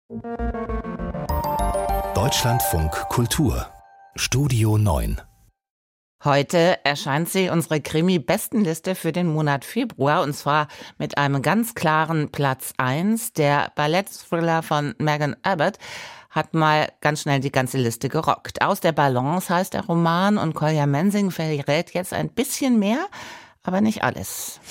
Deutschlandfunk Kultur Studio 9. Heute erscheint sie, unsere Krimi-Bestenliste für den Monat Februar, und zwar mit einem ganz klaren Platz 1. Der Ballett-Thriller von Megan Abbott hat mal ganz schnell die ganze Liste gerockt. Aus der Balance heißt der Roman, und Kolja Mensing verrät jetzt ein bisschen mehr, aber nicht alles.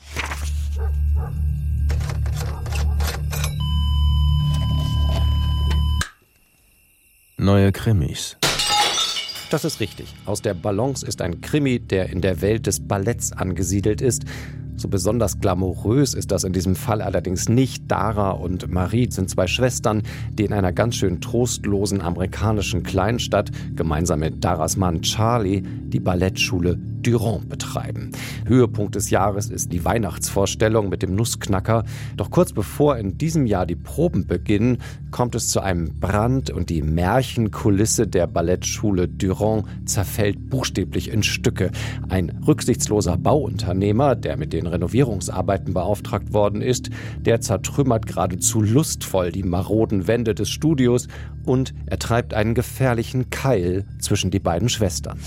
Neue Krimis. Das ist richtig. Aus der Balance ist ein Krimi, der in der Welt des Balletts angesiedelt ist. So besonders glamourös ist das in diesem Fall allerdings nicht. Dara und Marie sind zwei Schwestern, die in einer ganz schön trostlosen amerikanischen Kleinstadt gemeinsam mit Daras Mann Charlie die Ballettschule Durand betreiben. Höhepunkt des Jahres ist die Weihnachtsvorstellung mit dem Nussknacker. Doch kurz bevor in diesem Jahr die Proben beginnen, kommt es zu einem Brand und die Märchenkulisse der Ballettschule Durand zerfällt buchstäblich in Stücke. Ein rücksichtsloser Bauunternehmer, der mit den Renovierungsarbeiten beauftragt worden ist, der zertrümmert geradezu lustvoll die maroden Wände des Studios und er treibt einen gefährlichen Keil zwischen die beiden Schwestern.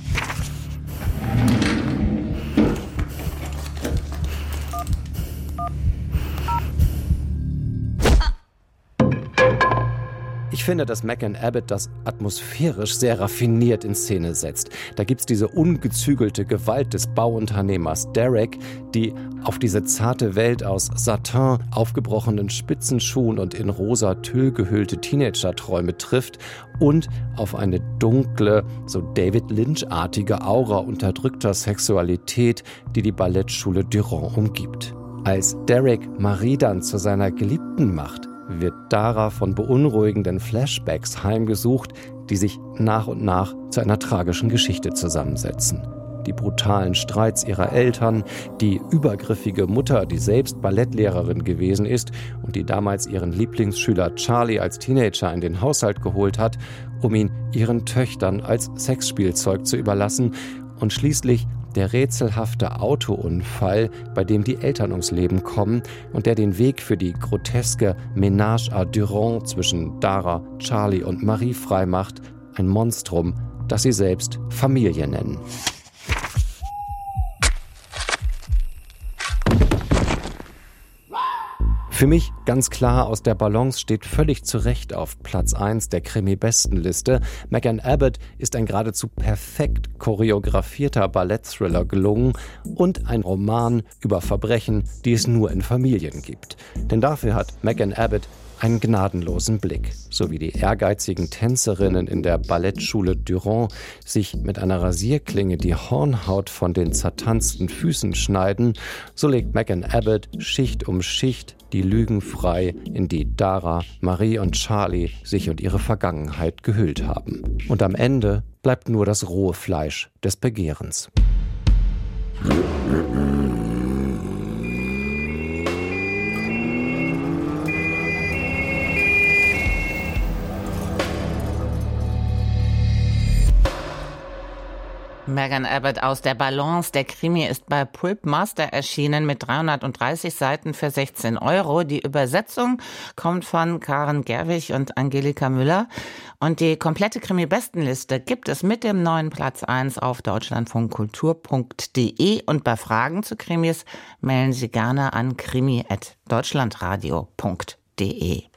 Ich finde, dass Megan Abbott das atmosphärisch sehr raffiniert in Szene setzt. Da gibt's diese ungezügelte Gewalt des Bauunternehmers Derek, die auf diese zarte Welt aus Satin, aufgebrochenen Spitzenschuhen und in rosa Tüll gehüllte Teenager-Träume trifft und auf eine dunkle, so David Lynch-artige Aura unterdrückter Sexualität, die die Ballettschule Durand umgibt. Als Derek Marie dann zu seiner Geliebten macht, wird Dara von beunruhigenden Flashbacks heimgesucht, die sich nach und nach zu einer tragischen Geschichte zusammensetzen. Die brutalen Streits ihrer Eltern, die übergriffige Mutter, die selbst Ballettlehrerin gewesen ist und die damals ihren Lieblingsschüler Charlie als Teenager in den Haushalt geholt hat, um ihn ihren Töchtern als Sexspielzeug zu überlassen, und schließlich der rätselhafte Autounfall, bei dem die Eltern ums Leben kommen und der den Weg für die groteske Ménage à Durand zwischen Dara, Charlie und Marie freimacht, ein Monstrum, das sie selbst Familie nennen. Für mich ganz klar, aus der Balance steht völlig zu Recht auf Platz 1 der Krimi-Bestenliste. Megan Abbott ist ein geradezu perfekt choreografierter Ballett-Thriller gelungen und ein Roman über Verbrechen, die es nur in Familien gibt. Denn dafür hat Megan Abbott einen gnadenlosen Blick. So wie die ehrgeizigen Tänzerinnen in der Ballettschule Durand sich mit einer Rasierklinge die Hornhaut von den zertanzten Füßen schneiden, so legt Megan Abbott Schicht um Schicht die Lügen frei, in die Dara, Marie und Charlie sich und ihre Vergangenheit gehüllt haben. Und am Ende bleibt nur das rohe Fleisch des Begehrens. Megan Abbott aus der Balance. Der Krimi ist bei Pulp Master erschienen mit 330 Seiten für 16 €. Die Übersetzung kommt von Karen Gerwig und Angelika Müller. Und die komplette Krimi-Bestenliste gibt es mit dem neuen Platz 1 auf deutschlandfunkkultur.de. Und bei Fragen zu Krimis melden Sie gerne an krimi@deutschlandradio.de.